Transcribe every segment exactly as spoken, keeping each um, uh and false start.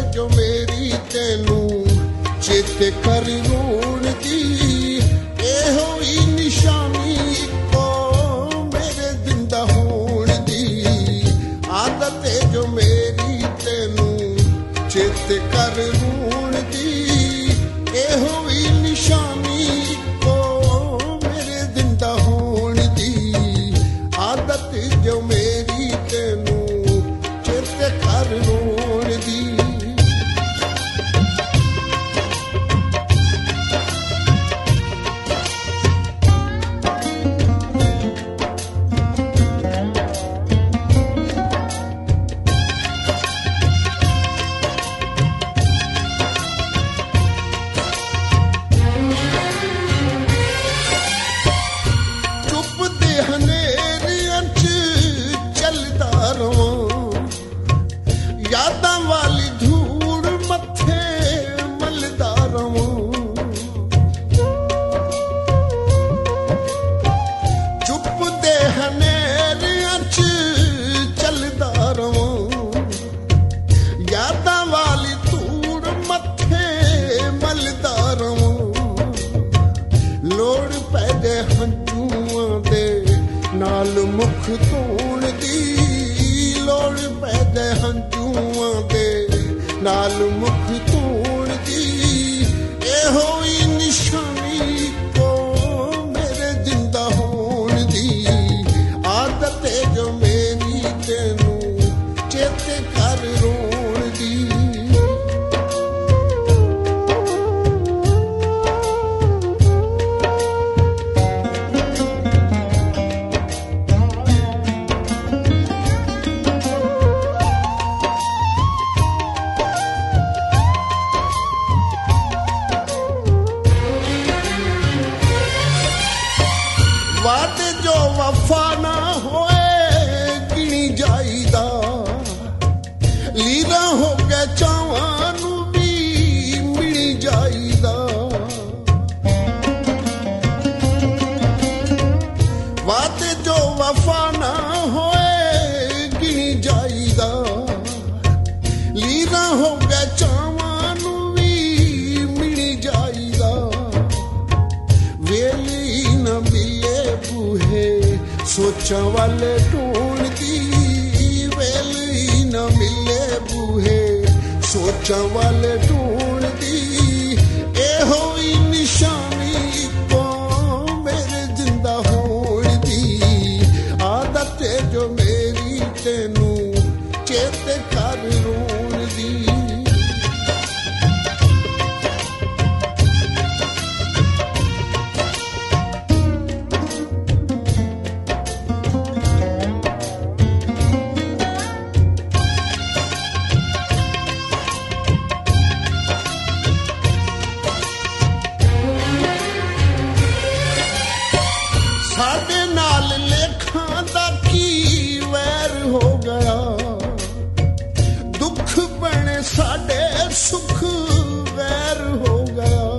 ਜੋ ਮੇਰੀ ਤੈਨੂੰ ਚੇਤੇ ਕਰ ਰੋਣ ਦੀ, ਇਹੋ ਹੀ ਨਿਸ਼ਾਨੀ ਇੱਕੋ ਮੇਰੇ ਜ਼ਿੰਦਾ ਹੋਣ ਦੀ। ਆਦਤ ਏ ਜੋ ਮੇਰੀ ਤੈਨੂੰ ਚੇਤੇ ਕਰ ਰੋਣ ਦੀ, ਇਹੋ ਹੀ ਨਿਸ਼ਾਨੀ ਇੱਕੋ ਮੇਰੇ ਜ਼ਿੰਦਾ ਹੋਣ ਦੀ। ਆਦਤ ਜੋ ਮੇਰੀ ਤੈਨੂੰ ਚੇਤੇ ਕਰ ਰੋਣ ਦੀ। ਯਾਦਾਂ ਵਾਲੀ ਧੂੜ ਮੱਥੇ ਮਲਦਾ ਰਵਾਂ, ਚੁੱਪ ਦੇ ਹਨੇਰਿਆਂ 'ਚ ਚੱਲਦਾ ਰਵਾਂ। ਯਾਦਾਂ ਵਾਲੀ ਧੂੜ ਮੱਥੇ ਮਲਦਾ ਰਵਾਂ, ਲੋੜ ਪੈ ਜੇ ਹੰਝੂਆਂ ਦੇ ਨਾਲ ਮੁਖ ਧੋਣ ਦੀ। ਲੋੜ ਪੈ ਜੇ ਹੰਝੂਆਂ ਦੇ ਨਾਲ ਮੁਖ ਧੋਣ ਦੀ, ਇਹੋ ਹੀ ਨਿਸ਼ਾਨੀ ਕੋ ਮੇਰੇ ਜ਼ਿੰਦਾ ਹੋਣ ਦੀ। ਆਦਤ ਏ ਜੋ ਮੇਰੀ ਤੈਨੂੰ ਚੇਤੇ ਕਰ ਰੋਣ ਦੀ। ਵਾਦੇ ਜੋ ਵਫਾ ਨਾ ਹੋਏ ਗਿਣੀ ਜਾਈਦਾ, ਲੀਰਾਂ ਹੋ ਕੇ ਚਾਵਾਂ ਨੂੰ ਵੀ ਮਿਲੀ ਜਾਈਦਾ। ਵਾਦੇ ਜੋ ਵਫਾ ਨਾ ਹੋਏ ਗਿਣੀ ਜਾਈਦਾ, ਲੀਰਾਂ ਹੋ ਕੇ ਚਾਵਾਂ ਨੂੰ ਵੀ ਮਿਲੀ ਜਾਈਦਾ। ਵੇਲੀ ਨਾ ਮਿਲੇ ਬੂਹੇ ਸੋਚਾਂ ਵਾਲੇ ਢੂੰਡਦੀ, ਵੇਲੀ ਨਾ ਮਿਲੇ ਬੂਹੇ ਸੋਚਾਂ ਵਾਲੇ ਢੂੰਡਦੀ, ਇਹੋ ਹੀ ਨਿਸ਼ਾਨੀ ਕੋ ਮੇਰੇ ਜ਼ਿੰਦਾ ਹੋਣ ਦੀ। ਆਦਤ ਏ ਜੋ ਮੇਰੀ ਤੈਨੂੰ ਚੇਤੇ ਕਰ ਰੋਣ ਦੀ। ਸਾਡੇ ਨਾਲ ਲੇਖਾਂ ਦਾ ਕੀ ਵੈਰ ਹੋ ਗਿਆ, ਦੁੱਖ ਬਣੇ ਸਾਡੇ ਸੁੱਖ ਵੈਰ ਹੋ ਗਿਆ।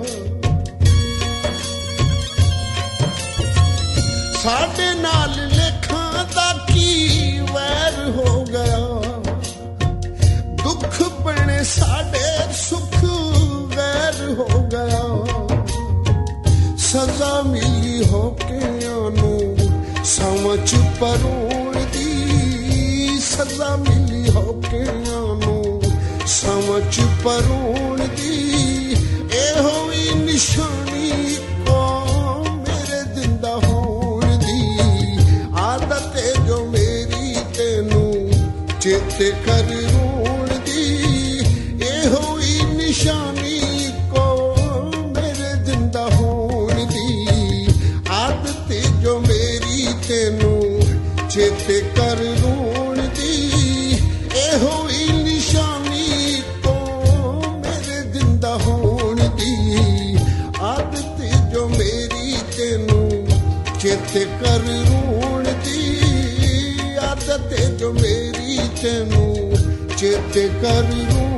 ਸਾਡੇ ਨਾਲ ਲੇਖਾਂ ਦਾ ਕੀ ਵੈਰ ਹੋ ਗਿਆ, ਦੁੱਖ ਬਣੇ ਸਾਡੇ ਸੁੱਖ ਵੈਰ ਹੋ ਗਿਆ। ਸਜ਼ਾ ਮਿਲੀ ਹੋ ਕੇ ਨੂੰ ਸਮਝ ਪਰੋਣ ਦੀ, ਸਜ਼ਾ ਮਿਲੀ ਹੋ ਕੇ ਨੂੰ ਸਮਝ ਪਰੋਣ ਦੀ, ਇਹੋ ਹੀ ਨਿਸ਼ਾਨੀ ਕੋ ਮੇਰੇ ਜ਼ਿੰਦਾ ਹੋਣ ਦੀ। ਆਦਤ ਏ ਜੋ ਮੇਰੀ ਤੈਨੂੰ ਚੇਤੇ ਕਰ ਰੋਣ ਦੀ, ਇਹੋ ਹੀ ਨਿਸ਼ਾਨੀ ਕੋ ਮੇਰੇ ਜ਼ਿੰਦਾ ਹੋਣ ਦੀ। ਆਦਤ ਏ ਜੋ ਮੇਰੀ ਤੈਨੂੰ ਚੇਤੇ ਕਰ ਰੋਣ ਦੀ, ਇਹੋ ਹੀ ਨਿਸ਼ਾਨੀ ਕੋ ਮੇਰੇ ਜ਼ਿੰਦਾ ਹੋਣ ਦੀ। ਆਦਤ ਏ ਜੋ ਮੇਰੀ ਤੈਨੂੰ ਚੇਤੇ ਕਰ ਰੋਣ ਦੀ, ਆਦਤ ਏ ਜੋ ਮੇਰੀ ਤੈਨੂੰ ਚੇਤੇ ਕਰ ਰੋਣ